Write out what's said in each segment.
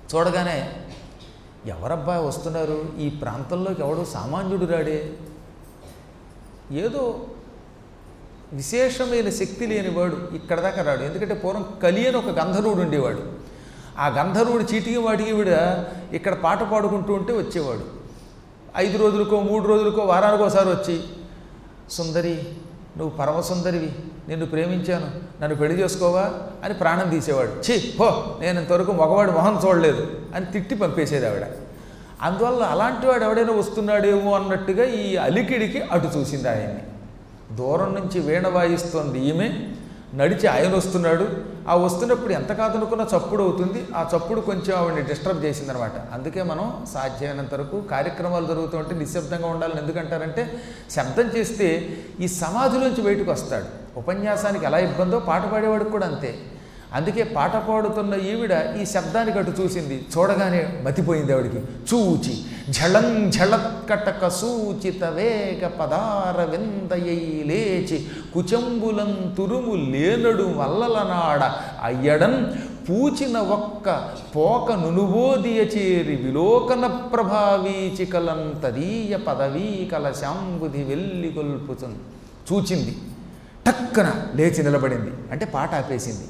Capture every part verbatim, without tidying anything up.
చూడగానే ఎవరబ్బా వస్తున్నారు, ఈ ప్రాంతంలోకి ఎవడో సామాన్యుడు రాడే, ఏదో విశేషమైన శక్తి లేనివాడు ఇక్కడ దాకా రాడు. ఎందుకంటే పూర్వం కలి అని ఒక గంధర్వుడు ఉండేవాడు. ఆ గంధర్వుడు చీటికి వాటికి విడ ఇక్కడ పాట పాడుకుంటూ ఉంటే వచ్చేవాడు. ఐదు రోజులకో మూడు రోజులకో వారానికి ఒకసారి వచ్చి, సుందరి నువ్వు పరమసుందరివి, నిన్ను ప్రేమించాను, నన్ను పెళ్లి చేసుకోవా అని ప్రాణం తీసేవాడు. ఛీ పో, నేను ఇంతవరకు మగవాడు మొహం చూడలేదు అని తిట్టి పంపేసేది ఆవిడ. అందువల్ల అలాంటి వాడు ఎవడైనా వస్తున్నాడేమో అన్నట్టుగా ఈ అలికిడికి అటు చూసింది ఆయన్ని. దూరం నుంచి వీణ వాయిస్తోంది ఈమె, నడిచి ఆయన వస్తున్నాడు. ఆ వస్తున్నప్పుడు ఎంత కాదనుకున్నా చప్పుడు అవుతుంది. ఆ చప్పుడు కొంచెం ఆవిడని డిస్టర్బ్ చేసిందనమాట. అందుకే మనం సాధ్యమైనంత వరకు కార్యక్రమాలు జరుగుతుంటే నిశ్శబ్దంగా ఉండాలని ఎందుకంటారంటే, శబ్దం చేస్తే ఈ సమాధిలోంచి బయటకు వస్తాడు. ఉపన్యాసానికి ఎలా ఇబ్బందో పాట పాడేవాడికి కూడా అంతే. అందుకే పాట పాడుతున్న ఈవిడ ఈ శబ్దానికి అటు చూసింది. చూడగానే మతిపోయింది ఆవిడికి. చూచి ఝళం ఝళత్కటక సూచిత వేగ పదార విందయై లేచి కుచంబులం తురుము లేనడు మల్లలనాడ అయ్యడం పూచిన ఒక్క పోక నునుబోదియ చేరి విలోకన ప్రభావీచికలం తదీయ పదవీ కలశాంబుధి వెళ్ళి కొల్పుతుంది. చూచింది, టక్కన లేచి నిలబడింది. అంటే పాట ఆపేసింది.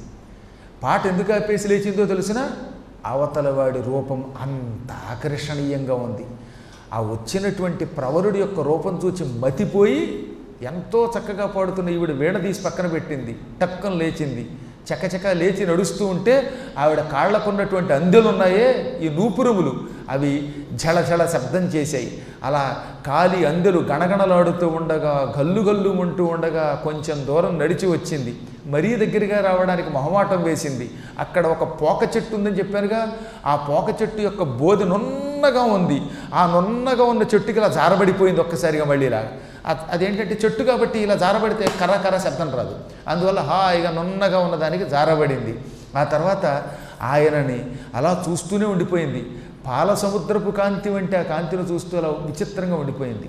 పాట ఎందుకు ఆపేసి లేచిందో తెలిసిన, అవతలవాడి రూపం అంత ఆకర్షణీయంగా ఉంది. ఆ వచ్చినటువంటి ప్రవరుడి యొక్క రూపం చూచి మతిపోయి ఎంతో చక్కగా పాడుతున్న ఈవిడ వీణ తీసి పక్కన పెట్టింది. టక్కన లేచింది. చకచక లేచి నడుస్తూ ఉంటే ఆవిడ కాళ్లకున్నటువంటి అందెలు ఉన్నాయే, ఈ నూపురములు, అవి ఝళ ఝళ శబ్దం చేశాయి. అలా కాలి అందెలు గణగణలాడుతూ ఉండగా, గల్లు గల్లు ఉంటూ ఉండగా కొంచెం దూరం నడిచి వచ్చింది. మరీ దగ్గరగా రావడానికి మొహమాటం వేసింది. అక్కడ ఒక పోక చెట్టు ఉందని చెప్పానుగా, ఆ పోక చెట్టు యొక్క బోధి నున్నగా ఉంది. ఆ నున్నగా ఉన్న చెట్టుకి ఇలా జారబడిపోయింది ఒక్కసారిగా. మళ్ళీ ఇలా అదేంటంటే చెట్టు కాబట్టి ఇలా జారబడితే కర్ర కర్ర శబ్దం రాదు. అందువల్ల హాయిగా నున్నగా ఉన్నదానికి జారబడింది. ఆ తర్వాత ఆయనని అలా చూస్తూనే ఉండిపోయింది. పాల సముద్రపు కాంతి వంటి ఆ కాంతిని చూస్తూ అలా విచిత్రంగా ఉండిపోయింది.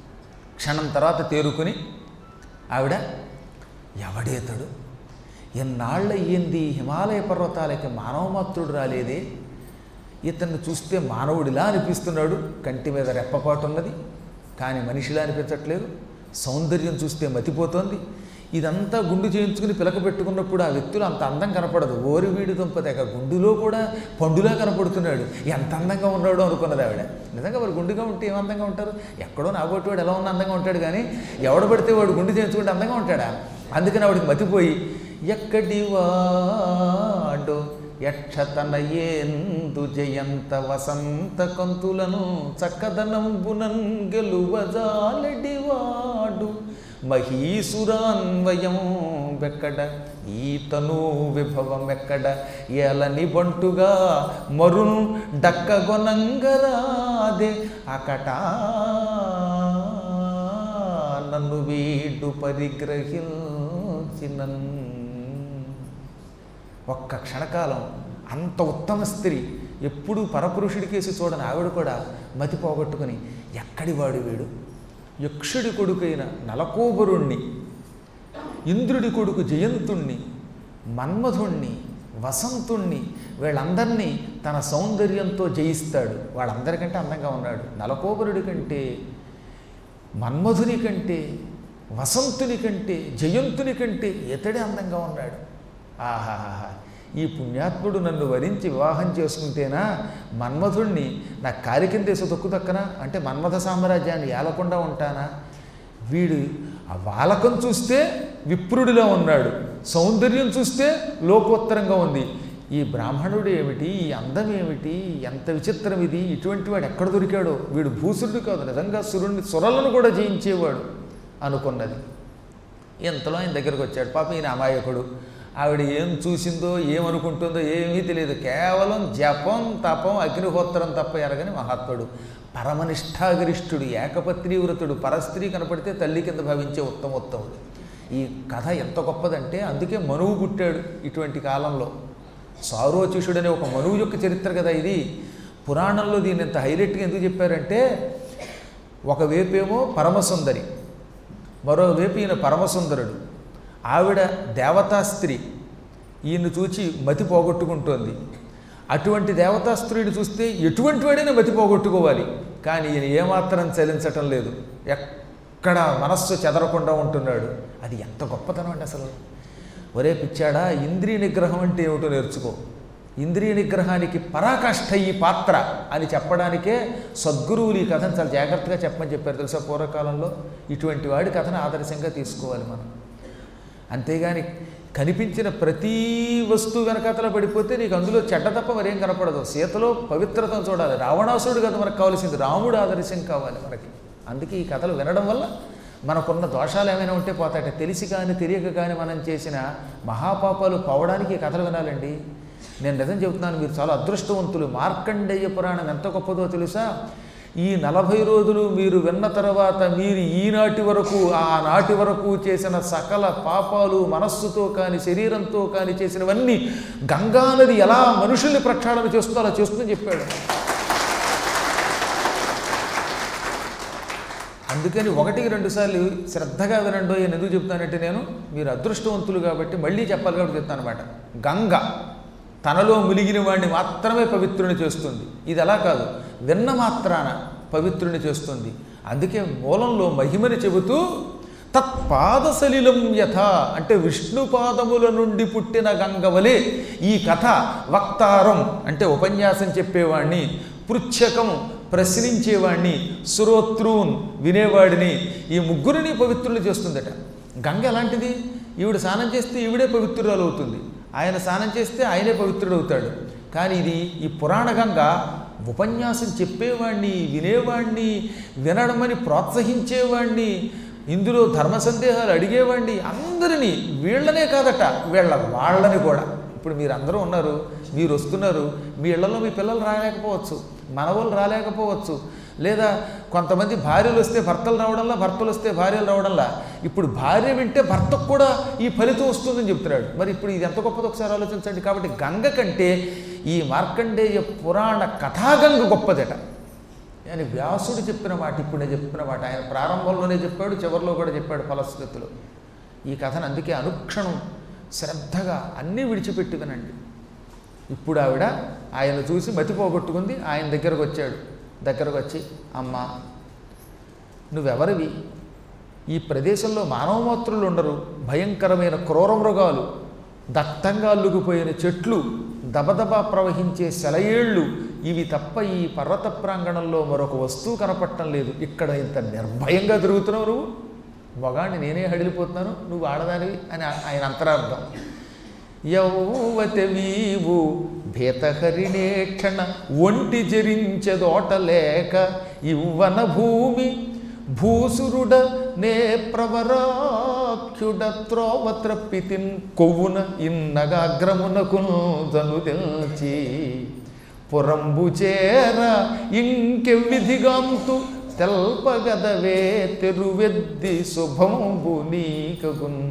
క్షణం తర్వాత తేరుకుని ఆవిడ, ఎవడేతడు, ఎన్నాళ్ళ అయ్యింది హిమాలయ పర్వతాలకి మానవమాత్రుడు రాలేదే, ఇతన్ని చూస్తే మానవుడిలా అనిపిస్తున్నాడు, కంటి మీద రెప్పపాటు ఉన్నది కానీ మనిషిలా అనిపించట్లేదు, సౌందర్యం చూస్తే మతిపోతోంది. ఇదంతా గుండు చేయించుకుని పిలక పెట్టుకున్నప్పుడు ఆ వ్యక్తులు అంత అందం కనపడదు. ఓరి వీడి దుంపదేక గుండులో కూడా పండులా కనపడుతున్నాడు, ఎంత అందంగా ఉన్నాడో అనుకున్నది ఆవిడ. నిజంగా వారు గుండుగా ఉంటే ఏం అందంగా ఉంటారు? ఎక్కడో నాగొట్టి వాడు ఎలా ఉన్న అందంగా ఉంటాడు కానీ ఎవడ పడితే వాడు గుండు చేయించుకుంటే అందంగా ఉంటాడా? అందుకని ఆవిడికి మతిపోయి, ఎక్కడి వాడు యక్షతనయేందు జయంత వసంత కంతులను చక్కదనంబునం గెలువజాలెడివాడు మహీసురాన్వయం వెక్కడ ఈతను విభవం ఎక్కడ ఏలని బంటుగా మరున్ డక్కగొనంగరాదే అకటా నన్ను వీడు పరిగ్రహించినన్. ఒక్క క్షణకాలం అంత ఉత్తమ స్త్రీ, ఎప్పుడూ పరపురుషుడి కేసి చూడని ఆవిడ కూడా మతి పోగొట్టుకుని, ఎక్కడి వాడు వీడు, యక్షుడి కొడుకైన నలకోబరుణ్ణి, ఇంద్రుడి కొడుకు జయంతుణ్ణి, మన్మధుణ్ణి, వసంతుణ్ణి, వీళ్ళందరినీ తన సౌందర్యంతో జయిస్తాడు. వాళ్ళందరికంటే అందంగా ఉన్నాడు. నలకోబరుడి కంటే, మన్మధుని కంటే, వసంతుని కంటే, జయంతుని కంటే ఇతడే అందంగా ఉన్నాడు. ఆహాహా, ఈ పుణ్యాత్ముడు నన్ను వరించి వివాహం చేసుకుంటేనా మన్మధుణ్ణి నా కాలి కిందేసి తొక్కు తక్కనా, అంటే మన్మథ సామ్రాజ్యాన్ని ఏలకుండా ఉంటానా? వీడు ఆ వాలకం చూస్తే విప్రుడిలో ఉన్నాడు, సౌందర్యం చూస్తే లోకోత్తరంగా ఉంది. ఈ బ్రాహ్మణుడు ఏమిటి, ఈ అందం ఏమిటి, ఎంత విచిత్రం ఇది, ఇటువంటి వాడు ఎక్కడ దొరికాడో, వీడు భూసురుడు కాదు, నిజంగా సురుణ్ణి సురలను కూడా జయించేవాడు అనుకున్నది. ఎంతలో ఆయన దగ్గరకు వచ్చాడు. పాపం ఈయన అమాయకుడు. ఆవిడ ఏం చూసిందో ఏమనుకుంటుందో ఏమీ తెలియదు. కేవలం జపం, తపం, అగ్నిహోత్రం తప్ప ఎరగని మహాత్ముడు, పరమనిష్టాగరిష్ఠుడు, ఏకపత్ని వ్రతుడు, పరస్త్రీ కనపడితే తల్లి కింద భావించే ఉత్తమోత్తముడు. ఈ కథ ఎంత గొప్పదంటే అందుకే మనువు పుట్టాడు ఇటువంటి కాలంలో. సారోచిషుడు అనే ఒక మనువు యొక్క చరిత్ర కదా ఇది. పురాణంలో దీన్ని ఇంత హైలైట్గా ఎందుకు చెప్పారంటే, ఒకవైపేమో పరమసుందరి, మరోవైపు ఈయన పరమసుందరుడు. ఆవిడ దేవతా స్త్రీ, ఈయన చూచి మతి పోగొట్టుకుంటోంది. అటువంటి దేవతాస్త్రీని చూస్తే ఎటువంటి వాడైనా మతి పోగొట్టుకోవాలి. కానీ ఈయన ఏమాత్రం చలించటం లేదు, ఎక్కడ మనస్సు చెదరకుండా ఉంటున్నాడు. అది ఎంత గొప్పతనం అండి అసలు. ఒరే పిచ్చాడా, ఇంద్రియ నిగ్రహం అంటే ఏమిటో నేర్చుకో. ఇంద్రియ నిగ్రహానికి పరాకాష్ఠ ఈ పాత్ర అని చెప్పడానికే సద్గురువులు ఈ కథను చాలా జాగ్రత్తగా చెప్పమని చెప్పారు తెలుసా పూర్వకాలంలో. ఇటువంటి వాడి కథను ఆదర్శంగా తీసుకోవాలి మనం. అంతేగాని కనిపించిన ప్రతీ వస్తువు వెనకాతల పడిపోతే నీకు అందులో చెడ్డ తప్ప మరేం కనపడదు. సీతలో పవిత్రతను చూడాలి. రావణాసురుడు కదా మనకు కావాల్సింది, రాముడు ఆదర్శం కావాలి మనకి. అందుకే ఈ కథలు వినడం వల్ల మనకున్న దోషాలు ఏమైనా ఉంటే పోతాయట. తెలిసి కానీ తెలియక కానీ మనం చేసిన మహాపాపాలు పోవడానికి ఈ కథలు వినాలండి. నేను నిజం చెబుతున్నాను, మీరు చాలా అదృష్టవంతులు. మార్కండేయ పురాణం ఎంత గొప్పదో తెలుసా? ఈ నలభై రోజులు మీరు విన్న తర్వాత మీరు ఈనాటి వరకు ఆనాటి వరకు చేసిన సకల పాపాలు మనస్సుతో కానీ శరీరంతో కానీ చేసినవన్నీ గంగానది ఎలా మనుషుల్ని ప్రక్షాళన చేస్తుందో అలా చేస్తుందని చెప్పాడు. అందుకని ఒకటికి రెండు సార్లు శ్రద్ధగా వినండో అని ఎందుకు చెప్తానంటే, నేను మీరు అదృష్టవంతులు కాబట్టి మళ్ళీ చెప్పాలి కాబట్టి చెప్తాను అనమాట. గంగ తనలో మునిగిన వాడిని మాత్రమే పవిత్రుని చేస్తుంది. ఇది అలా కాదు, విన్న మాత్రాన పవిత్రుని చేస్తుంది. అందుకే మూలంలో మహిమని చెబుతూ తత్పాదసలిలం యథ అంటే విష్ణుపాదముల నుండి పుట్టిన గంగవలే ఈ కథ వక్తారం అంటే ఉపన్యాసం చెప్పేవాణ్ణి, పృచ్ఛకం ప్రశ్నించేవాణ్ణి, శ్రోత్రూన్ వినేవాడిని, ఈ ముగ్గురిని పవిత్రులు చేస్తుందట. గంగ ఎలాంటిది? ఈవిడ స్నానం చేస్తే ఈవిడే పవిత్రురాలు అవుతుంది, ఆయన స్నానం చేస్తే ఆయనే పవిత్రుడు అవుతాడు. కానీ ఇది ఈ పురాణ గంగ ఉపన్యాసం చెప్పేవాడిని, వినేవాడిని, వినడమని ప్రోత్సహించేవాడిని, ఇందులో ధర్మ సందేహాలు అడిగేవాడిని, అందరినీ, వీళ్ళనే కాదట వీళ్ళ వాళ్ళని కూడా. ఇప్పుడు మీరు అందరూ ఉన్నారు, మీరు వస్తున్నారు, మీ ఇళ్లలో మీ పిల్లలు రాలేకపోవచ్చు, మనవలు రాలేకపోవచ్చు, లేదా కొంతమంది భార్యలు వస్తే భర్తలు రావడంలా, భర్తలు వస్తే భార్యలు రావడంలా. ఇప్పుడు భార్య వింటే భర్తకు కూడా ఈ ఫలితం వస్తుందని చెప్తున్నాడు. మరి ఇప్పుడు ఇది ఎంత గొప్పదో ఒకసారి ఆలోచించండి. కాబట్టి గంగ కంటే ఈ మార్కండేయ పురాణ కథాగంగ గొప్పదట అని వ్యాసుడు చెప్పిన మాట, ఇప్పుడు నేను చెప్పిన మాట. ఆయన ప్రారంభంలోనే చెప్పాడు, చివరిలో కూడా చెప్పాడు ఫలశ్రుతిలో. ఈ కథను అందుకే అనుక్షణం శ్రద్ధగా అన్నీ విడిచిపెట్టి వినండి. ఇప్పుడు ఆవిడ ఆయన చూసి మతి పోగొట్టుకుంది, ఆయన దగ్గరకు వచ్చాడు. దగ్గరకు వచ్చి, అమ్మా నువ్వెవరివి? ఈ ప్రదేశంలో మానవమాత్రులు ఉండరు, భయంకరమైన క్రూర మృగాలు, దట్టంగా అల్లుకుపోయిన చెట్లు, దబదబా ప్రవహించే సెలయేళ్ళు, ఇవి తప్ప ఈ పర్వత ప్రాంగణంలో మరొక వస్తువు కనపడటం లేదు. ఇక్కడ ఇంత నిర్భయంగా తిరుగుతున్నావు నువ్వు, మొగాడిని నేనే హడిలిపోతున్నాను, నువ్వు ఆడదానివి అని ఆయన అంతరార్థం. యౌవతవీవు భీతహరిణేక్షణ ఒంటి జరించెదోటలేక ఇవ్వన భూమి భూసురుడ నే ప్రవరాఖ్యుడ త్రోవ త్రప్పితిన్ కొవ్వున ఇన్నగాగ్రమునకు జను తెల్చి పురంబు చేర ఇంకెవ్విధిగాంతు తెల్పగదవే తెరువెద్ది శుభంబు నీకగున్.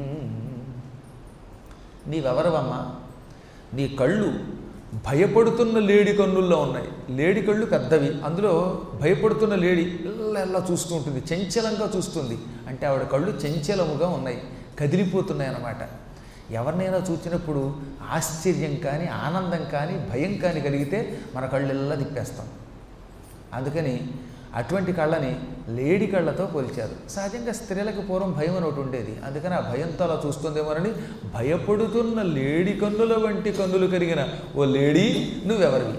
నీవెవరవమ్మా? నీ కళ్ళు భయపడుతున్న లేడి కన్నుల్లో ఉన్నాయి. లేడి కళ్ళు పెద్దవి, అందులో భయపడుతున్న లేడి ఎల్ల ఎల్లా చూస్తూ ఉంటుంది, చంచలంగా చూస్తుంది. అంటే ఆవిడ కళ్ళు చంచలముగా ఉన్నాయి, కదిలిపోతున్నాయి అన్నమాట. ఎవరినైనా చూసినప్పుడు ఆశ్చర్యం కానీ ఆనందం కానీ భయం కానీ కలిగితే మన కళ్ళు ఎల్లా తిప్పేస్తాం. అందుకని అటువంటి కళ్ళని లేడి కళ్ళతో పోల్చారు. సహజంగా స్త్రీలకు పూర్వం భయం అని ఒకటి ఉండేది, అందుకని ఆ భయంతో అలా చూస్తుందేమోనని భయపడుతున్న లేడి కన్నుల వంటి కన్నులు కలిగిన ఓ లేడీ నువ్వెవరివి?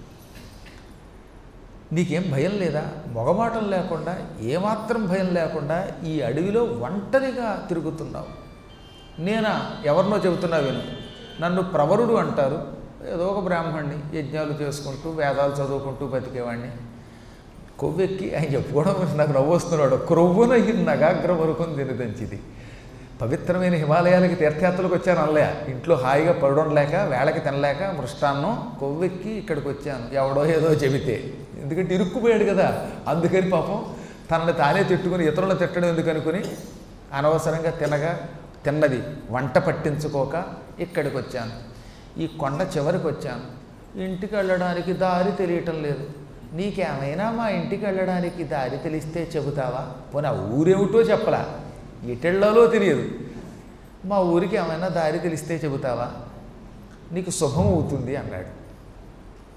నీకేం భయం లేదా? మొగమాటం లేకుండా, ఏమాత్రం భయం లేకుండా ఈ అడవిలో ఒంటరిగా తిరుగుతున్నావు. నేనా? ఎవరినో చెబుతున్నా విను. నన్ను ప్రవరుడు అంటారు, ఏదో ఒక బ్రాహ్మణ్ణి, యజ్ఞాలు చేసుకుంటూ వేదాలు చదువుకుంటూ బతికేవాడిని. కొవ్వెక్కి ఆయన చెప్పుకోవడం నాకు నవ్వు వస్తున్నాడు. క్రొవ్వున నగాగ్రం వరకు తినదంచిది. పవిత్రమైన హిమాలయాలకి తీర్థయాత్రలకు వచ్చాను అనలే, ఇంట్లో హాయిగా పడడం లేక వేళకి తినలేక మృష్టాన్నం కొవ్వెక్కి ఇక్కడికి వచ్చాను ఎవడో ఏదో చెబితే. ఎందుకంటే ఇరుక్కుపోయాడు కదా, అందుకని పాపం తనని తానే తిట్టుకుని ఇతరులను తిట్టడం ఎందుకు అనుకుని అనవసరంగా తినగా తిన్నది వంట పట్టించుకోక ఇక్కడికి వచ్చాను. ఈ కొండ చివరికి వచ్చాను, ఇంటికి వెళ్ళడానికి దారి తెలియటం లేదు. నీకేమైనా మా ఇంటికి వెళ్ళడానికి దారి తెలిస్తే చెబుతావా? పోనీ ఆ ఊరేమిటో చెప్పలా, ఎటెళ్లలో తెలియదు. మా ఊరికి ఏమైనా దారి తెలిస్తే చెబుతావా? నీకు శుభం అవుతుంది అన్నాడు.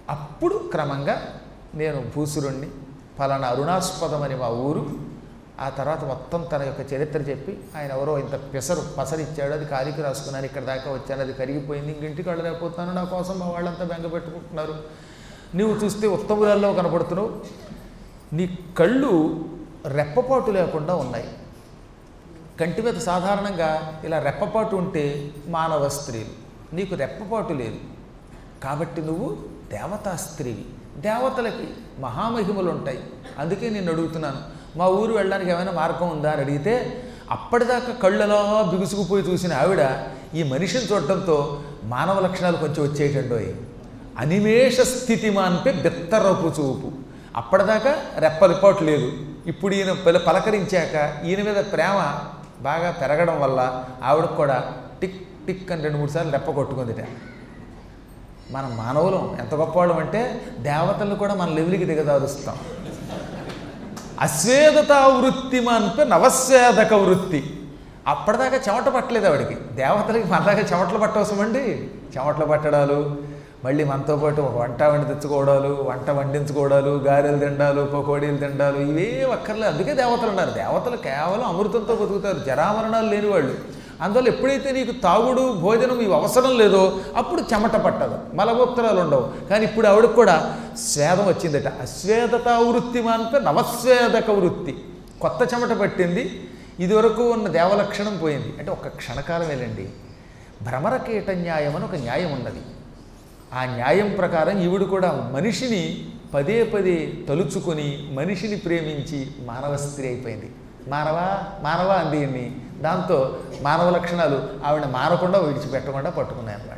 అప్పుడు క్రమంగా నేను భూసురుణ్ణి, ఫలానా అరుణాస్పదం అని మా ఊరు, ఆ తర్వాత మొత్తం తన యొక్క చరిత్ర చెప్పి ఆయన ఎవరో ఇంత పెసరు పసరిచ్చాడు, అది కాలికి రాసుకున్నాను, ఇక్కడ దాకా వచ్చాను, అది కరిగిపోయింది, ఇంటికి వెళ్ళలేకపోతున్నాను, నా కోసం మా వాళ్ళంతా బెంగ పెట్టుకుంటున్నారు, నువ్వు చూస్తే ఉత్తమురాల్లో కనపడుతున్నావు, నీ కళ్ళు రెప్పపాటు లేకుండా ఉన్నాయి. కంటి మీద సాధారణంగా ఇలా రెప్పపాటు ఉంటే మానవ స్త్రీలు, నీకు రెప్పపాటు లేదు, కాబట్టి నువ్వు దేవతా స్త్రీవి, దేవతలకి మహామహిమలు ఉంటాయి, అందుకే నేను అడుగుతున్నాను, మా ఊరు వెళ్ళడానికి ఏమైనా మార్గం ఉందా అని అడిగితే అప్పటిదాకా కళ్ళలా బిగుసుకుపోయి చూసిన ఆవిడ ఈ మనిషిని చూడటంతో మానవ లక్షణాలు కొంచెం వచ్చేటండోయ్. అనిమేష స్థితి మాన్పే బెత్తరపు చూపు. అప్పటిదాకా రెప్పలిపాటు లేదు, ఇప్పుడు ఈయన పిల్ల పలకరించాక ఈయన మీద ప్రేమ బాగా పెరగడం వల్ల ఆవిడకు కూడా టిక్ టిక్ అని రెండు మూడు సార్లు రెప్ప కొట్టుకుందిట. మనం మానవులం ఎంత గొప్పవాళ్ళం అంటే దేవతలను కూడా మన లెవెల్కి దిగదారుస్తాం. అస్వేదతా వృత్తి మాన్పే నవస్వేదక వృత్తి. అప్పటిదాకా చెమట పట్టలేదు ఆవిడికి, దేవతలకి మనలాగా చెమటలు పట్టవసమండి. చెమటలు పట్టడాలు, మళ్ళీ మనతో పాటు ఒక వంట వండి తెచ్చుకోవడాలు, వంట వండించుకోవడాలు, గారెలు తిండాలు, పకోడీలు తిండాలు, ఇవే అక్కర్లేదు. అందుకే దేవతలు ఉన్నారు. దేవతలు కేవలం అమృతంతో బతుకుతారు, జరామరణాలు లేని వాళ్ళు. అందువల్ల ఎప్పుడైతే నీకు తాగుడు భోజనం ఇవి అవసరం లేదో అప్పుడు చెమట పట్టదు, మలమూత్రాలు ఉండవు. కానీ ఇప్పుడు ఆవిడకు కూడా స్వేదం వచ్చిందట. అస్వేదతా వృత్తి మాన్పే నవస్వేదక వృత్తి. కొత్త చెమట పట్టింది, ఇదివరకు ఉన్న దేవలక్షణం పోయింది. అంటే ఒక క్షణకాలం వెళ్ళండి. భ్రమరకీట న్యాయం అని ఒక న్యాయం ఉన్నది. ఆ న్యాయం ప్రకారం ఈవిడు కూడా మనిషిని పదే పదే తలుచుకొని మనిషిని ప్రేమించి మానవ స్త్రీ అయిపోయింది. మానవ మానవ అంది. దాంతో మానవ లక్షణాలు ఆవిడ మారకుండా విడిచిపెట్టకుండా పట్టుకున్నాయి అన్నమాట.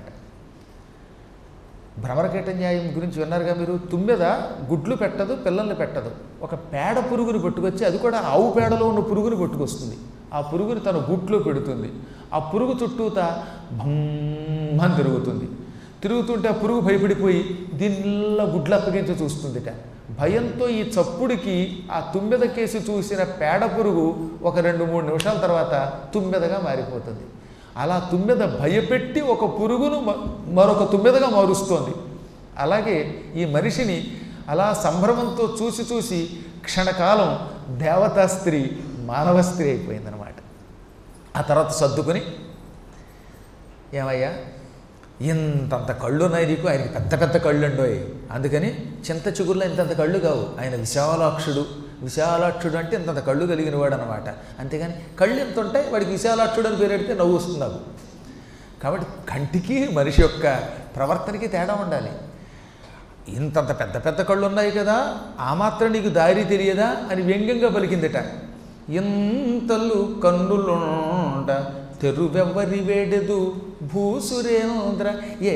భ్రమరకీట న్యాయం గురించి విన్నారుగా మీరు. తుమ్మెద గుడ్లు పెట్టదు, పిల్లల్ని పెట్టదు. ఒక పేడ పురుగుని పట్టుకొచ్చి, అది కూడా ఆవు పేడలో ఉన్న పురుగుని పట్టుకొస్తుంది. ఆ పురుగుని తన గుట్లో పెడుతుంది. ఆ పురుగు చుట్టూత భమ్మని తిరుగుతుంది. తిరుగుతుంటే ఆ పురుగు భయపడిపోయి దీనిలో గుడ్లు అప్పగించి చూస్తుందిట. భయంతో ఈ చప్పుడికి ఆ తుమ్మెద కేసి చూసిన పేడ పురుగు ఒక రెండు మూడు నిమిషాల తర్వాత తుమ్మెదగా మారిపోతుంది. అలా తుమ్మెద భయపెట్టి ఒక పురుగును మరొక తుమ్మెదగా మారుస్తోంది. అలాగే ఈ మనిషిని అలా సంభ్రమంతో చూసి చూసి క్షణకాలం దేవతా స్త్రీ మానవ స్త్రీ అయిపోయిందనమాట. ఆ తర్వాత సర్దుకుని, ఏమయ్యా ఇంతంత కళ్ళు ఉన్నాయి నీకు, ఆయనకి పెద్ద పెద్ద కళ్ళు ఉండోయ్, అందుకని చింత చిగురులో ఇంతంత కళ్ళు కావు, ఆయన విశాలాక్షుడు. విశాలాక్షుడు అంటే ఇంతంత కళ్ళు కలిగిన వాడు అనమాట. అంతేగాని కళ్ళు ఎంత ఉంటాయి, వాడికి విశాలాక్షుడు అని పేరు పెడితే నవ్వు వస్తుంది నాకు. కాబట్టి కంటికి మనిషి యొక్క ప్రవర్తనకి తేడా ఉండాలి. ఇంతంత పెద్ద పెద్ద కళ్ళు ఉన్నాయి కదా, ఆ మాత్రం నీకు దారి తెలియదా అని వ్యంగ్యంగా పలికిందట. ఇంతలు కన్నులుండ తెరువెవ్వరి వేడెదు భూసురేంద్ర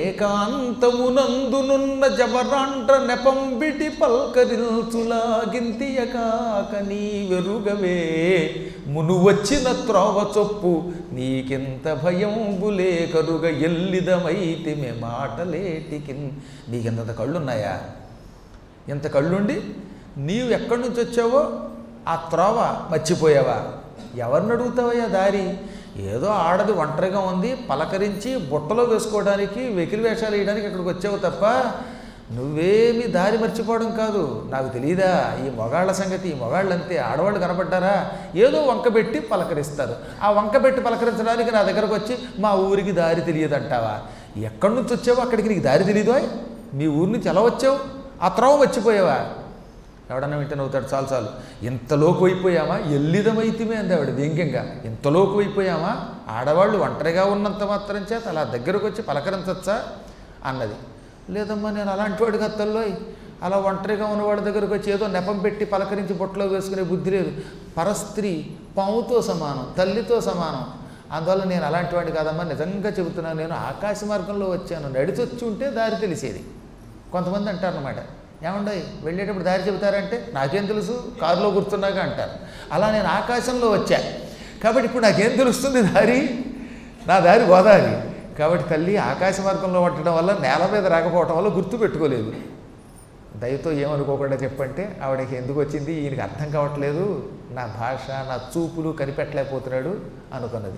ఏకాంతమునందునున్న జవరాండ్ర నెపంబిటి పల్కరిల్చులాగింతియ కాక నీ వెరుగవే మును వచ్చిన త్రోవ చొప్పు నీకెంత భయంబులే కరుగ ఎల్లిదమైతి మే మాటలేటికిన్. నీకెంత కళ్ళున్నాయా? ఎంత కళ్ళుండి నీవు ఎక్కడి నుంచి వచ్చావో ఆ త్రోవ మర్చిపోయావా? ఎవరిని అడుగుతావయ్యా దారి? ఏదో ఆడది ఒంటరిగా ఉంది, పలకరించి బుట్టలో వేసుకోవడానికి వెకిలి వేషాలు వేయడానికి ఇక్కడికి వచ్చావు తప్ప నువ్వేమీ దారి మర్చిపోవడం కాదు. నాకు తెలియదా ఈ మగాళ్ళ సంగతి? ఈ మగాళ్ళు అంతే, ఆడవాళ్ళు కనపడ్డారా ఏదో వంకబెట్టి పలకరిస్తారు. ఆ వంకబెట్టి పలకరించడానికి నా దగ్గరకు వచ్చి మా ఊరికి దారి తెలియదంటావా? ఎక్కడి నుంచి వచ్చావో అక్కడికి నీకు దారి తెలియదు. మీ ఊరి నుంచి ఎలా వచ్చావు? ఆ త్రోవ మర్చిపోయావా? ఎవడన్నా వింటే నవ్వుతాడు. చాలు చాలు, ఇంతలోకి అయిపోయామా? ఎల్లిదమైతిమే అంది ఆవిడ వ్యంగ్యంగా. ఇంతలోకి అయిపోయామా? ఆడవాళ్ళు ఒంటరిగా ఉన్నంత మాత్రం చేత అలా దగ్గరకు వచ్చి పలకరించచ్చా అన్నది. లేదమ్మా, నేను అలాంటి వాడికి అత్తల్లో అలా ఒంటరిగా ఉన్నవాడి దగ్గరకు వచ్చి ఏదో నెపం పెట్టి పలకరించి బొట్టలో వేసుకునే బుద్ధి లేదు. పరస్త్రీ పాముతో సమానం, తల్లితో సమానం. అందువల్ల నేను అలాంటి వాడిని కాదమ్మా, నిజంగా చెబుతున్నాను. నేను ఆకాశ మార్గంలో వచ్చాను, నడిచొచ్చి ఉంటే దారి తెలిసేది. కొంతమంది అంటారు అన్నమాట, ఏమండీ వెళ్ళేటప్పుడు దారి చెబుతారంటే నాకేం తెలుసు, కారులో కూర్చున్నాక అంటారు. అలా నేను ఆకాశంలో వచ్చా కాబట్టి ఇప్పుడు నాకేం తెలుస్తుంది దారి? నా దారి గోదావరి. కాబట్టి తల్లి ఆకాశ మార్గంలో పట్టడం వల్ల నేల మీద రాకపోవటం వల్ల గుర్తు పెట్టుకోలేదు. దయతో ఏమనుకోకుండా చెప్పంటే ఆవిడకి ఎందుకు వచ్చింది, ఈయనకి అర్థం కావట్లేదు, నా భాష నా చూపులు కనిపెట్టలేకపోతున్నాడు అనుకున్నది.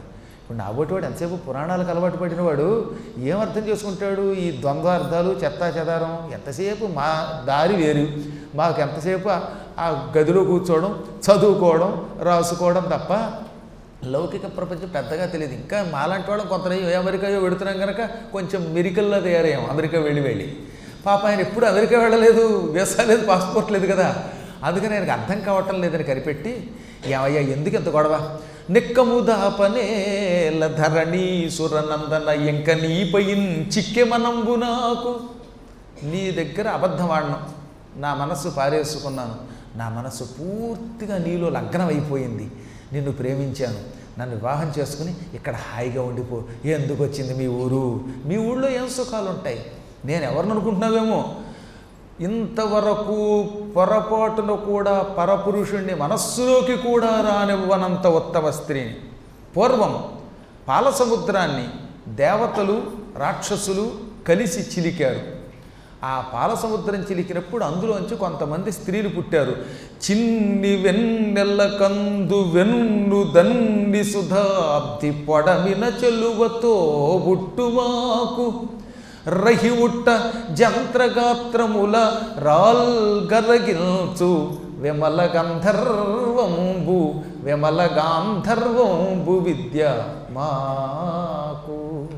ఇప్పుడు నాబోటివాడు ఎంతసేపు పురాణాలకు అలవాటు పడినవాడు ఏం అర్థం చేసుకుంటాడు? ఈ ద్వంద్వార్థాలు చెత్తా చెదారం. ఎంతసేపు మా దారి వేరు, మాకు ఎంతసేపు ఆ గదిలో కూర్చోవడం, చదువుకోవడం, రాసుకోవడం తప్ప లౌకిక ప్రపంచం పెద్దగా తెలియదు. ఇంకా మాలాంటి వాళ్ళం కొంత అమెరికాయో వెడుతున్నాం కనుక కొంచెం మెరికల్లో తయారయ్యాం అమెరికా వెళ్ళి వెళ్ళి. పాప ఆయన ఎప్పుడు అమెరికా వెళ్ళలేదు, వీసా లేదు, పాస్పోర్ట్ లేదు కదా, అందుకని ఆయనకు అర్థం కావటం లేదని కనిపెట్టి, ఏమయ్యా ఎందుకు ఎంత గొడవ, నిక్కముదాపనేల ధరణీ సురనందన ఇంక నీపయిన్ చిక్కెమనంబు నాకు. నీ దగ్గర అబద్ధం ఆడను, నా మనస్సు పారేసుకున్నాను, నా మనస్సు పూర్తిగా నీలో లగ్నం అయిపోయింది, నిన్ను ప్రేమించాను, నన్ను వివాహం చేసుకుని ఇక్కడ హాయిగా ఉండిపో. ఎందుకు వచ్చింది మీ ఊరు? మీ ఊళ్ళో ఏం సుఖాలు ఉంటాయి? నేను ఎవరిని అనుకుంటున్నావేమో, ఇంతవరకు పొరపాటున కూడా పరపురుషుణ్ణి మనస్సులోకి కూడా రానివ్వనంత ఉత్తమ స్త్రీని. పూర్వం పాలసముద్రాన్ని దేవతలు రాక్షసులు కలిసి చిలికారు. ఆ పాలసముద్రం చిలికినప్పుడు అందులోంచి కొంతమంది స్త్రీలు పుట్టారు. చిన్ని వెన్నెల్ల కందు వెన్ను దండి సుధాబ్ది పొడమిన చెలువతో బుట్టుమాకు రహివుట్ట జంత్రగాత్రముల రాల్గరగిల్చు విమల గంధర్వంబు విమల గాంధర్వంబు విద్య మాకు.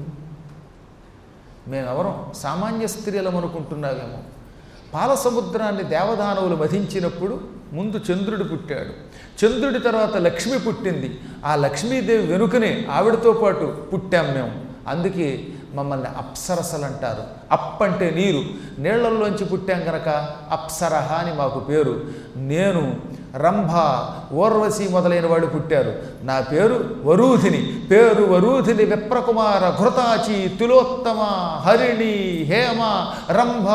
మేమెవరం సామాన్య స్త్రీలం అనుకుంటున్నావేమో. పాలసముద్రాన్ని దేవదానవులు వధించినప్పుడు ముందు చంద్రుడు పుట్టాడు, చంద్రుడి తర్వాత లక్ష్మి పుట్టింది. ఆ లక్ష్మీదేవి వెనుకనే ఆవిడతో పాటు పుట్టాం మేము. అందుకే మమ్మల్ని అప్సరసలు అంటారు. అప్ అంటే నీరు, నీళ్లల్లోంచి పుట్టాం కనుక అప్సరహ అని మాకు పేరు. నేను రంభ ఊర్వశి మొదలైన వాడు పుట్టారు. నా పేరు వరూధిని. పేరు వరూధిని విప్రకుమార ఘృతాచి తిలోత్తమ హరిణి హేమ రంభ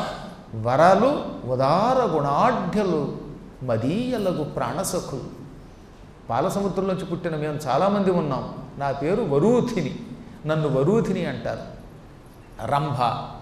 వరాలు ఉదార గుణాఢ్యలు మదీయలగు ప్రాణసఖులు. పాలసముద్రంలోంచి పుట్టిన మేము చాలామంది ఉన్నాం. నా పేరు వరూధిని, నన్ను వరూధిని అంటారు. రంభ,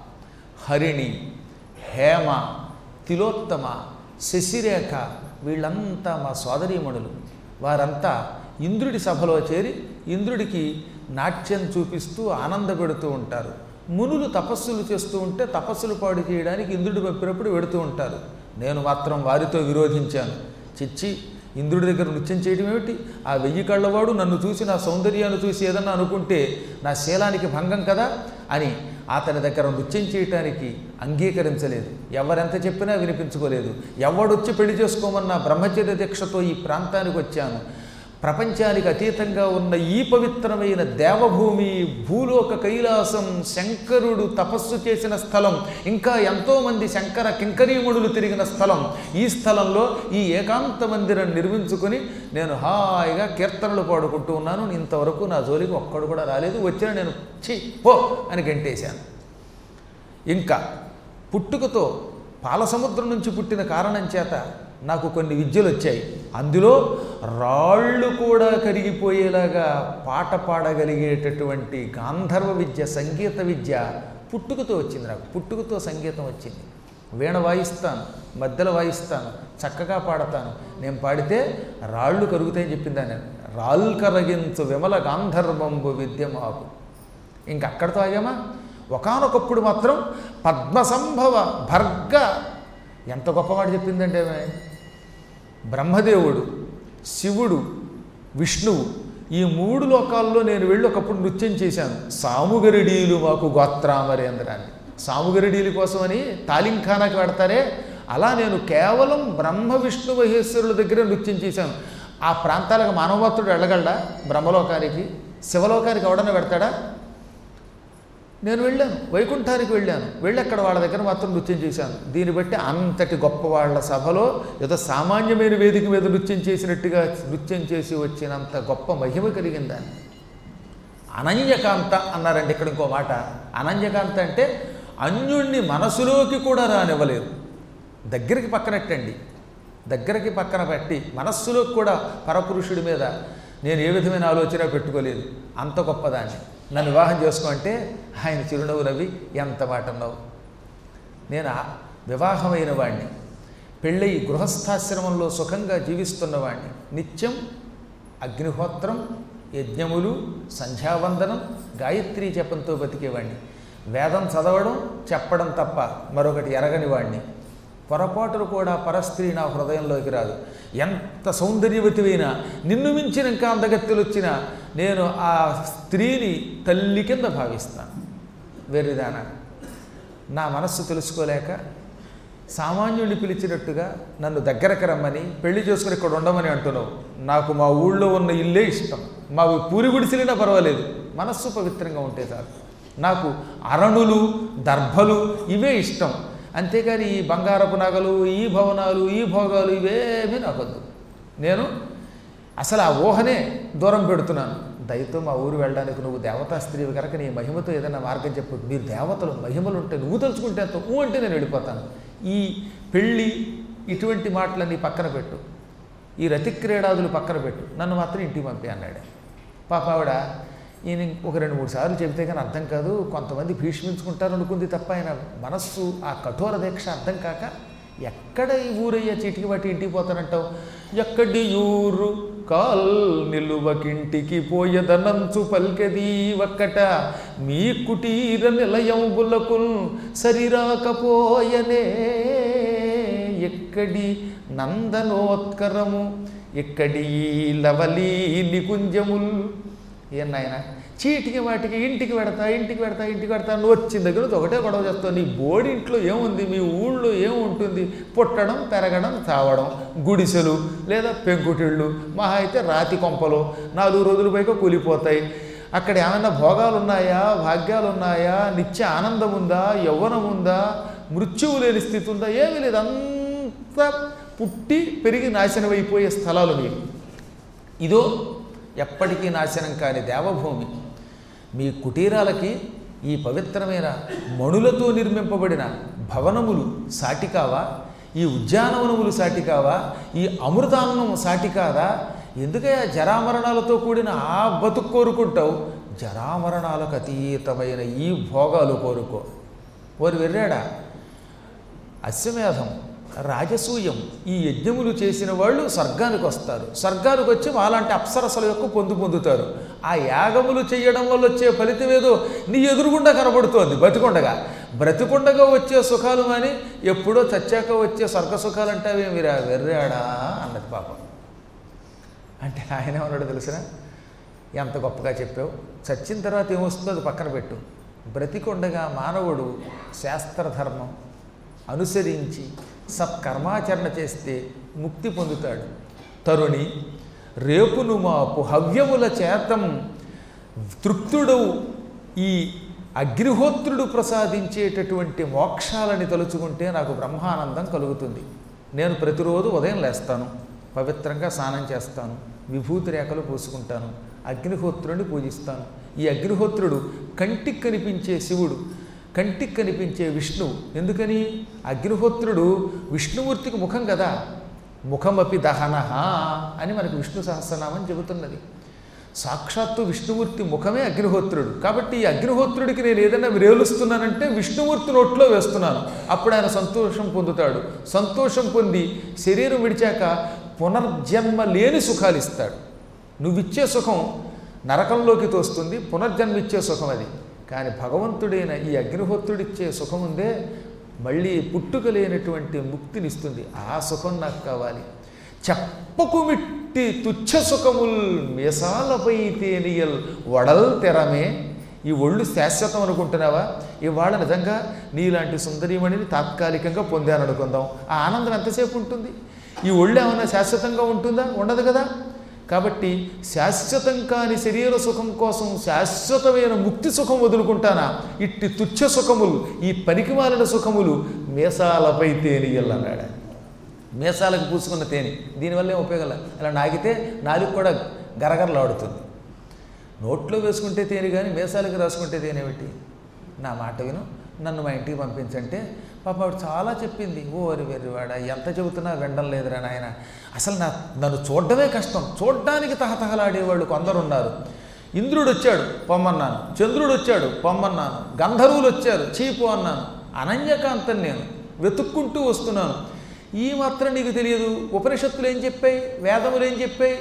హరిణి, హేమ, తిలోత్తమ, శశిరేఖ వీళ్ళంతా మా సోదరీమణులు. వారంతా ఇంద్రుడి సభలో చేరి ఇంద్రుడికి నాట్యం చూపిస్తూ ఆనందపెడుతూ ఉంటారు. మునులు తపస్సులు చేస్తూ ఉంటే తపస్సులు పాడు చేయడానికి ఇంద్రుడు పంపినప్పుడు వెడుతూ ఉంటారు. నేను మాత్రం వారితో విరోధించాను. చిచ్చి, ఇంద్రుడి దగ్గర నృత్యం చేయడం ఏమిటి? ఆ వెయ్యి కళ్ళవాడు నన్ను చూసి నా సౌందర్యాన్ని చూసి ఏదన్నా అనుకుంటే నా శీలానికి భంగం కదా అని అతని దగ్గర నృత్యం చేయటానికి అంగీకరించలేదు. ఎవరెంత చెప్పినా వినిపించుకోలేదు. ఎవడొచ్చి పెళ్లి చేసుకోమన్న బ్రహ్మచర్య దీక్షతో ఈ ప్రాంతానికి వచ్చాను. ప్రపంచానికి అతీతంగా ఉన్న ఈ పవిత్రమైన దేవభూమి, భూలోక కైలాసం, శంకరుడు తపస్సు చేసిన స్థలం, ఇంకా ఎంతోమంది శంకర కింకరీముడులు తిరిగిన స్థలం. ఈ స్థలంలో ఈ ఏకాంత మందిరం నిర్మించుకొని నేను హాయిగా కీర్తనలు పాడుకుంటూ ఉన్నాను. ఇంతవరకు నా జోలికి ఒక్కడు కూడా రాలేదు. వచ్చిన నేను ఛీ పో అని గంటేశాను. ఇంకా పుట్టుకతో పాలసముద్రం నుంచి పుట్టిన కారణం చేత నాకు కొన్ని విద్యలు వచ్చాయి. అందులో రాళ్ళు కూడా కరిగిపోయేలాగా పాట పాడగలిగేటటువంటి గాంధర్వ విద్య, సంగీత విద్య పుట్టుకతో వచ్చింది. నాకు పుట్టుకతో సంగీతం వచ్చింది. వీణ వాయిస్తాను, మధ్యలో వాయిస్తాను, చక్కగా పాడతాను. నేను పాడితే రాళ్ళు కరుగుతాయని చెప్పిందా నేను. రాళ్ళు కరగించు విమల గాంధర్వంబు విద్య మాకు. ఇంక అక్కడితో ఆగామా? ఒకానొకప్పుడు మాత్రం పద్మసంభవ భర్గ, ఎంత గొప్పవాడు చెప్పిందంటే ఆమె. బ్రహ్మదేవుడు, శివుడు, విష్ణువు ఈ మూడు లోకాల్లో నేను వెళ్ళి ఒకప్పుడు నృత్యం చేశాను. సాముగరిడీలు మాకు గోత్రామరేంద్రాన్ని. సాముగరిడీల కోసమని తాలింఖానాకి పెడతారే, అలా నేను కేవలం బ్రహ్మ విష్ణు మహేశ్వరుల దగ్గర నృత్యం చేశాను. ఆ ప్రాంతాలకు మానవభక్తుడు వెళ్ళగలడా? బ్రహ్మలోకానికి, శివలోకానికి ఎవడన్నా పెడతాడా? నేను వెళ్ళాను, వైకుంఠానికి వెళ్ళాను. వెళ్ళి అక్కడ వాళ్ళ దగ్గర మాత్రం నృత్యం చేశాను. దీన్ని బట్టి అంతటి గొప్ప వాళ్ళ సభలో ఏదో సామాన్యమైన వేదిక మీద నృత్యం చేసినట్టుగా నృత్యం చేసి వచ్చినంత గొప్ప మహిమ కలిగిందాన్ని. అనన్యకాంత అన్నారండి ఇక్కడ ఇంకో మాట. అనన్యకాంత అంటే అన్యుణ్ణి మనసులోకి కూడా రానివ్వలేదు. దగ్గరికి పక్కనట్టండి, దగ్గరికి పక్కన పెట్టి మనస్సులోకి కూడా పరపురుషుడి మీద నేను ఏ విధమైన ఆలోచన పెట్టుకోలేదు. అంత గొప్పదాన్ని. నన్ను వివాహం చేసుకోమంటే ఆయన చిరునవ్వు నవ్వి ఎంత మాట అన్నావు. నేను వివాహమైన వాడిని, పెళ్ళయి గృహస్థాశ్రమంలో సుఖంగా జీవిస్తున్నవాడిని. నిత్యం అగ్నిహోత్రం, యజ్ఞములు, సంధ్యావందనం, గాయత్రీ జపంతో బతికేవాడిని. వేదం చదవడం చెప్పడం తప్ప మరొకటి ఎరగని వాడిని. పొరపాటులు కూడా పరస్త్రీ నా హృదయంలోకి రాదు. ఎంత సౌందర్యవతివైనా, నిన్ను మించిన ఇంకా అందగత్తెలు వచ్చినా నేను ఆ స్త్రీని తల్లి కింద భావిస్తాను. వేరేదానా నా మనస్సు తెలుసుకోలేక సామాన్యుడిని పిలిచినట్టుగా నన్ను దగ్గరకు రమ్మని, పెళ్లి చేసుకుని ఇక్కడ ఉండమని అంటున్నావు. నాకు మా ఊళ్ళో ఉన్న ఇల్లే ఇష్టం. మా పూరి గుడిసిలినా పర్వాలేదు, మనస్సు పవిత్రంగా ఉంటే చాలు. నాకు అరణులు, దర్భలు ఇవే ఇష్టం. అంతేకాని ఈ బంగారపు నగలు, ఈ భవనాలు, ఈ భోగాలు ఇవేమీ నాకొద్దు. నేను అసలు ఆ ఊహనే దూరం పెడుతున్నాను. దయతో మా ఊరు వెళ్ళడానికి నువ్వు దేవతా స్త్రీవి కనుక నీ మహిమతో ఏదైనా మార్గం చెప్పు. మీరు దేవతలు, మహిమలు ఉంటే నువ్వు తలుచుకుంటే అంత ఊ అంటే నేను వెళ్ళిపోతాను. ఈ పెళ్ళి ఇటువంటి మాటలన్నీ పక్కన పెట్టు, ఈ రతిక్రీడాదులు పక్కన పెట్టు, నన్ను మాత్రం ఇంటికి పంపి అన్నాడు. పాప ఆవిడ ఈయన ఒక రెండు మూడు సార్లు చెబితే కానీ అర్థం కాదు, కొంతమంది భీష్మించుకుంటారు అనుకుంది తప్ప ఆయన మనస్సు ఆ కఠోర దీక్ష అర్థం కాక, ఎక్కడ ఈ ఊరయ్యా చీటికి బట్టి ఇంటికి పోతానంటావు, ఎక్కడి ఊరు కాల్ నిలువకింటికి పోయదనంచు పల్కెదీ ఒక్కట మీ కుటీర నిలయంబులకు సరిరాకపోయనే, ఎక్కడి నందనోత్కరము ఎక్కడి లవలీ నికుంజముల్. ఏం నాయన చీటికి వాటికి ఇంటికి పెడతా ఇంటికి పెడతా ఇంటికి పెడతా నువ్వు వచ్చిన దగ్గర ఒకటే గొడవ చేస్తావు. నీ బోడి ఇంట్లో ఏముంది, మీ ఊళ్ళో ఏముంటుంది, పుట్టడం, పెరగడం, తావడం, గుడిసెలు లేదా పెంకుటిళ్ళు, మహా అయితే రాతి కొంపలు నాలుగు రోజుల పైగా కూలిపోతాయి. అక్కడ ఏమైనా భోగాలు ఉన్నాయా, భాగ్యాలు ఉన్నాయా, నిత్య ఆనందం ఉందా, యవ్వనం ఉందా, మృత్యువు లేని స్థితి ఉందా, ఏమీ లేదు. అంతా పుట్టి పెరిగి నాశనం అయిపోయే స్థలాలు మీరు. ఇదో ఎప్పటికీ నాశనం కాని దేవభూమి. మీ కుటీరాలకి ఈ పవిత్రమైన మణులతో నిర్మింపబడిన భవనములు సాటి కావా, ఈ ఉద్యానవనములు సాటి కావా, ఈ అమృతాన్నం సాటి కాదా? ఎందుకయ్యా జరామరణాలతో కూడిన ఆ బతుకు కోరుకుంటావు? జరామరణాలకు అతీతమైన ఈ భోగాలు కోరుకో. వారు వెర్రాడా? అశ్వమేధం, రాజసూయం ఈ యజ్ఞములు చేసిన వాళ్ళు స్వర్గానికి వస్తారు. స్వర్గానికి వచ్చి అలాంటి అప్సరసల యొక్క పొందు పొందుతారు. ఆ యాగములు చేయడం వల్ల వచ్చే ఫలితం ఏదో నీ ఎదురుగుండా కనబడుతోంది బ్రతికొండగా. బ్రతికొండగా వచ్చే సుఖాలు కానీ ఎప్పుడో చచ్చాక వచ్చే స్వర్గ సుఖాలు అంటావే మీరా వెర్రాడా అన్నది పాపం. అంటే ఆయన ఏమన్నాడు తెలిసిన, ఎంత గొప్పగా చెప్పావు, చచ్చిన తర్వాత ఏమొస్తుందో అది పక్కన పెట్టు. బ్రతికొండగా మానవుడు శాస్త్రధర్మం అనుసరించి సత్కర్మాచరణ చేస్తే ముక్తి పొందుతాడు. తరుణి రేపును మాపు హవ్యముల చేతం తృప్తుడవు ఈ అగ్నిహోత్రుడు ప్రసాదించేటటువంటి మోక్షాలని తలుచుకుంటే నాకు బ్రహ్మానందం కలుగుతుంది. నేను ప్రతిరోజు ఉదయం లేస్తాను, పవిత్రంగా స్నానం చేస్తాను, విభూతి రేఖలు పూసుకుంటాను, అగ్నిహోత్రుడిని పూజిస్తాను. ఈ అగ్నిహోత్రుడు కంటికి కనిపించే శివుడు, కంటికి కనిపించే విష్ణువు. ఎందుకని? అగ్నిహోత్రుడు విష్ణుమూర్తికి ముఖం కదా. ముఖమపి దహనహ అని మనకు విష్ణు సహస్రనామం చెబుతున్నది. సాక్షాత్తు విష్ణుమూర్తి ముఖమే అగ్నిహోత్రుడు. కాబట్టి ఈ అగ్నిహోత్రుడికి నేను ఏదైనా విరేలుస్తున్నానంటే విష్ణుమూర్తి నోట్లో వేస్తున్నాను. అప్పుడు ఆయన సంతోషం పొందుతాడు. సంతోషం పొంది శరీరం విడిచాక పునర్జన్మ లేని సుఖాలు ఇస్తాడు. నువ్విచ్చే సుఖం నరకంలోకి తోస్తుంది, పునర్జన్మ ఇచ్చే సుఖం అది. కానీ భగవంతుడైన ఈ అగ్నిహోత్రుడిచ్చే సుఖం ఉందే, మళ్ళీ పుట్టుక లేనటువంటి ముక్తినిస్తుంది. ఆ సుఖం నాకు కావాలి. చెప్పకు మిట్టి తుచ్చ సుఖముల్ మేసాలపై తేనియల్ వడల్ తెరమే. ఈ ఒళ్ళు శాశ్వతం అనుకుంటున్నావా? ఇవాళ నిజంగా నీలాంటి సుందరీమణిని తాత్కాలికంగా పొందాను అనుకుందాం. ఆ ఆనందం ఎంతసేపు ఉంటుంది? ఈ ఒళ్ళు ఏమైనా శాశ్వతంగా ఉంటుందా? ఉండదు కదా. కాబట్టి శాశ్వతం కాని శరీర సుఖం కోసం శాశ్వతమైన ముక్తి సుఖం వదులుకుంటానా? ఇట్టి తుచ్చ సుఖములు, ఈ పనికిమాలిన సుఖములు మేసాలపై తేనియల్ అన్నాడు. మేసాలకు పూసుకున్న తేనె, దీనివల్ల ఏం ఉపయోగం? అలా నాగితే నాలుగు కూడా గరగరలాడుతుంది. నోట్లో వేసుకుంటే తేనె కానీ మేసాలకు రాసుకుంటే తేనె ఏమిటి? నా మాట విను, నన్ను మా ఇంటికి పంపించంటే పాప ఆవిడ చాలా చెప్పింది. ఓ వరి వెర్రివాడ, ఎంత చెబుతున్నా వినడం లేదురా నాయన. అసలు నా నన్ను చూడడమే కష్టం. చూడ్డానికి తహతహలాడేవాళ్ళు కొందరు ఉన్నారు. ఇంద్రుడు వచ్చాడు పొమ్మన్నాను, చంద్రుడు వచ్చాడు పొమ్మన్నాను, గంధర్వులు వచ్చారు చీపు అన్నాను, అనన్యకాంతం నేను వెతుక్కుంటూ వస్తున్నాను. ఈ మాత్రం నీకు తెలియదు. ఉపనిషత్తులు ఏం చెప్పాయి, వేదములు ఏం చెప్పాయి?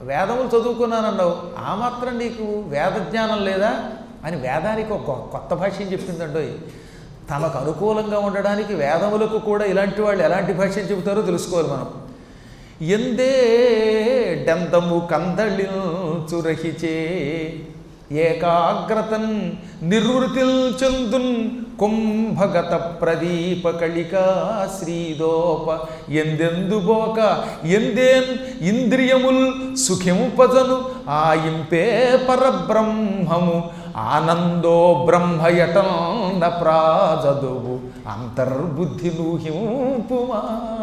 వేదములు చదువుకున్నానన్నావు, ఆ మాత్రం నీకు వేద జ్ఞానం లేదా అని వేదానికి ఒక కొత్త భాష్యం చెప్పిందండోయ్. తమకు అనుకూలంగా ఉండడానికి వేదములకు కూడా ఇలాంటి వాళ్ళు ఎలాంటి భాష్యం చెబుతారో తెలుసుకోవాలి మనం. ఎందే డందము కందళించురహిచే ఏకాగ్రతన్ నిర్వృతిల్ చందున్ కుంభగత ప్రదీప కళికా శ్రీదోప ఎందెందుబోక ఎందేన్ ఇంద్రియముల్ సుఖింపజను ఆయింపే పరబ్రహ్మము ఆనందో బ్రహ్మయటన ప్రాజదువు అంతర్బుద్ధి నూహింపుమా.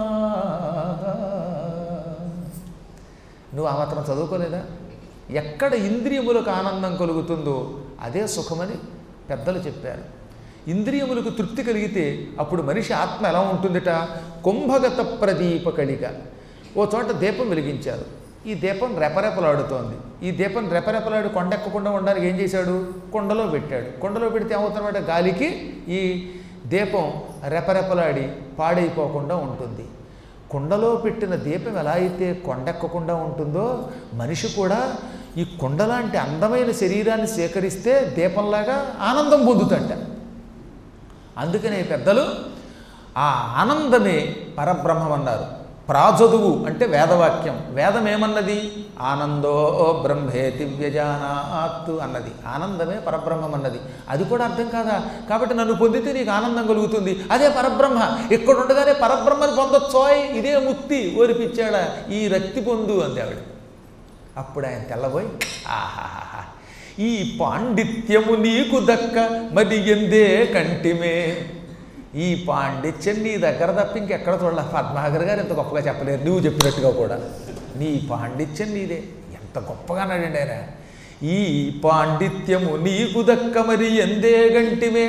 నువ్వు ఆ మాత్రం చదువుకోలేదా? ఎక్కడ ఇంద్రియములకు ఆనందం కలుగుతుందో అదే సుఖమని పెద్దలు చెప్పారు. ఇంద్రియములకు తృప్తి కలిగితే అప్పుడు మనిషి ఆత్మ ఎలా ఉంటుందిట? కుంభగత ప్రదీప కళిక. ఓ చోట దీపం వెలిగించారు. ఈ దీపం రెపరెపలాడుతోంది. ఈ దీపం రెపరెపలాడి కొండెక్కకుండా ఉండడానికి ఏం చేశాడు? కొండలో పెట్టాడు. కొండలో పెడితే ఏమవుతున్నమాట? గాలికి ఈ దీపం రెపరెపలాడి పాడైపోకుండా ఉంటుంది. కుండలో పెట్టిన దీపం ఎలా అయితే కొండెక్కకుండా ఉంటుందో మనిషి కూడా ఈ కుండలాంటి అందమైన శరీరాన్ని సేకరిస్తే దీపంలాగా ఆనందం పొందుతాట. అందుకనే పెద్దలు ఆ ఆనందమే పరబ్రహ్మం అన్నారు. ప్రాజదువు అంటే వేదవాక్యం. వేదం ఏమన్నది? ఆనందో బ్రహ్మేతి వ్యజానాత్తు అన్నది. ఆనందమే పరబ్రహ్మం అన్నది. అది కూడా అర్థం కాదా? కాబట్టి నన్ను పొందితే నీకు ఆనందం కలుగుతుంది, అదే పరబ్రహ్మ. ఇక్కడ ఉండగానే పరబ్రహ్మని పొందొచ్చోయ్, ఇదే ముక్తి, ఓరిపిచ్చాడా, ఈ రక్తి పొందు అంది ఆవిడ. అప్పుడు ఆయన తెల్లబోయి, ఆహాహా, ఈ పాండిత్యము నీకు దక్క మరి ఎందే కంటిమే. ఈ పాండిత్యం నీ దగ్గర తప్ప ఇంకెక్కడ చూడాల. పద్మాగర్ గారు ఎంత గొప్పగా చెప్పలేరు, నువ్వు చెప్పినట్టుగా కూడా. నీ పాండిత్యం నీదే. ఎంత గొప్పగా అన్నాడండి ఆయన. ఈ పాండిత్యము నీకు దక్క మరి ఎందే గంటిమే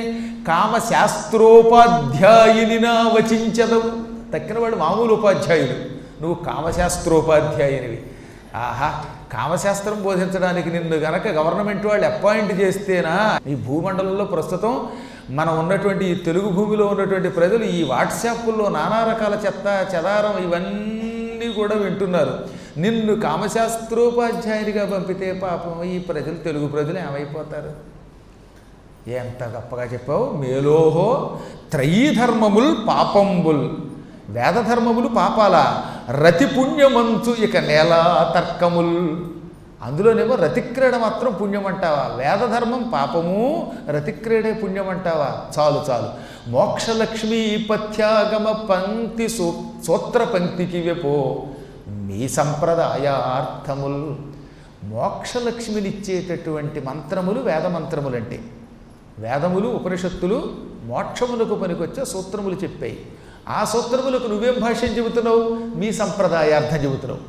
కామశాస్త్రోపాధ్యాయుని నా వచించదవు. తక్కిన వాడు మామూలు ఉపాధ్యాయుడు, నువ్వు కామశాస్త్రోపాధ్యాయునివి. ఆహా, కామశాస్త్రం బోధించడానికి నిన్ను గనక గవర్నమెంట్ వాళ్ళు అపాయింట్ చేస్తేనా ఈ భూమండలంలో ప్రస్తుతం మనం ఉన్నటువంటి ఈ తెలుగు భూమిలో ఉన్నటువంటి ప్రజలు ఈ వాట్సాప్లో నానా రకాల చెత్త చెదారం ఇవన్నీ కూడా వింటున్నారు. నిన్ను కామశాస్త్రోపాధ్యాయునిగా పంపితే పాపం ఈ ప్రజలు తెలుగు ప్రజలు ఏమైపోతారు? ఎంత గొప్పగా చెప్పావు. మేలోహో త్రయీ ధర్మముల్ పాపంబుల్. వేదధర్మములు పాపాల, రతి పుణ్యమంచు ఇక నేల తర్కముల్. అందులోనేమో రతిక్రీడ మాత్రం పుణ్యం అంటావా? వేదధర్మం పాపము, రతిక్రీడే పుణ్యం అంటావా? చాలు చాలు. మోక్షలక్ష్మీ పథ్యాగమ పంక్తి సూ సూత్ర పంక్తికి వెపో మీ సంప్రదాయార్థముల్. మోక్షలక్ష్మినిచ్చేటటువంటి మంత్రములు వేదమంత్రములంటే. వేదములు ఉపనిషత్తులు మోక్షములకు పనికొచ్చే సూత్రములు చెప్పాయి. ఆ సూత్రములకు నువ్వేం భాష్యం చెబుతున్నావు? మీ సంప్రదాయార్థం చెబుతున్నావు.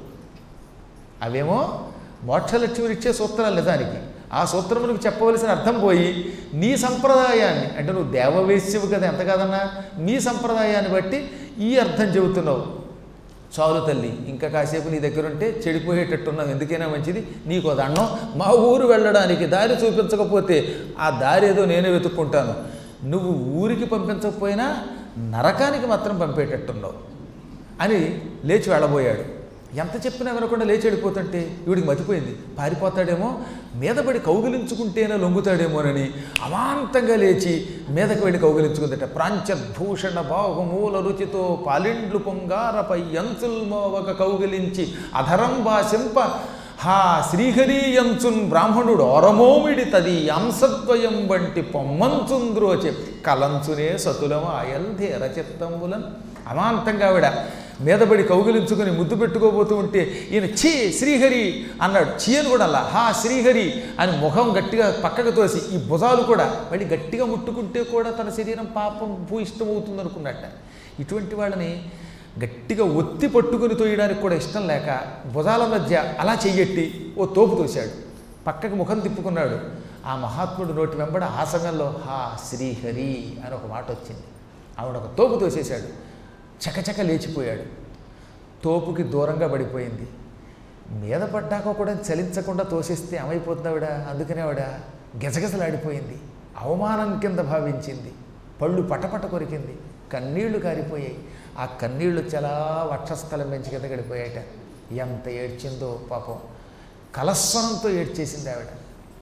అవేమో మోక్షలక్ష్మిని ఇచ్చే సూత్రాలు నిజానికి. ఆ సూత్రములకు చెప్పవలసిన అర్థం పోయి నీ సంప్రదాయాన్ని, అంటే నువ్వు దేవవేశ్యవు కదా, ఎంత కాదన్నా, నీ సంప్రదాయాన్ని బట్టి ఈ అర్థం చెబుతున్నావు. చాలు తల్లి, ఇంకా కాసేపు నీ దగ్గర ఉంటే చెడిపోయేటట్టున్నావు. ఎందుకైనా మంచిది నీకో దండం. మా ఊరు వెళ్ళడానికి దారి చూపించకపోతే ఆ దారి ఏదో నేనే వెతుక్కుంటాను. నువ్వు ఊరికి పంపించకపోయినా నరకానికి మాత్రం పంపేటట్టున్నావు అని లేచి వెళ్ళబోయాడు. ఎంత చెప్పినా వినకుండా లేచి వెళ్ళిపోతుంటే వీడికి మతిపోయింది. పారిపోతాడేమో, మీదపడి కౌగిలించుకుంటేనే లొంగుతాడేమోనని అమాంతంగా లేచి మీదకి వెళ్ళి కౌగిలించుకుందట. ప్రాంచద్భూషణ బాహుమూల రుచితో పాలిండ్లు పొంగారపై ఎంచుల్మోవక కౌగిలించి అధరం భాషింప హా శ్రీహరియంచున్ బ్రాహ్మణుడు ఓరమోమిడి తది అంశద్వయం వంటి పొమ్మంచుంద్రోచె కలంచునే సతులం ఆయల్ధేర చిత్తంబులన్. అమాంతంగా ఆవిడ మీదపడి కౌగిలించుకుని ముద్దు పెట్టుకోబోతూ ఉంటే ఈయన ఛీ శ్రీహరి అన్నాడు. చీ అని కూడా అలా, హా శ్రీహరి అని ముఖం గట్టిగా పక్కకు తోసి ఈ భుజాలు కూడా మళ్ళీ గట్టిగా ముట్టుకుంటే కూడా తన శరీరం పాపం భూయిష్టమవుతుంది అనుకున్నట్ట. ఇటువంటి వాళ్ళని గట్టిగా ఒత్తి పట్టుకుని తోయడానికి కూడా ఇష్టం లేక భుజాల మధ్య అలా చెయ్యెట్టి ఓ తోపు తోశాడు. పక్కకి ముఖం తిప్పుకున్నాడు. ఆ మహాత్ముడు నోటి వెంబడ ఆ సమయంలో హా శ్రీహరి అని ఒక మాట వచ్చింది. ఆవిడ ఒక తోపు తోసేశాడు. చకచక లేచిపోయాడు. తోపుకి దూరంగా పడిపోయింది. మీద పడ్డాక కూడా చలించకుండా తోసేస్తే ఏమైపోతుంది ఆవిడ? అందుకనే ఆవిడ గెజగెజలాడిపోయింది. అవమానం కింద భావించింది. పళ్ళు పటపట కొరికింది. కన్నీళ్లు కారిపోయాయి. ఆ కన్నీళ్లు చాలా వక్షస్థలం పెంచి కింద గడిపోయాట. ఎంత ఏడ్చిందో పాపం. కలస్వరంతో ఏడ్చేసింది ఆవిడ.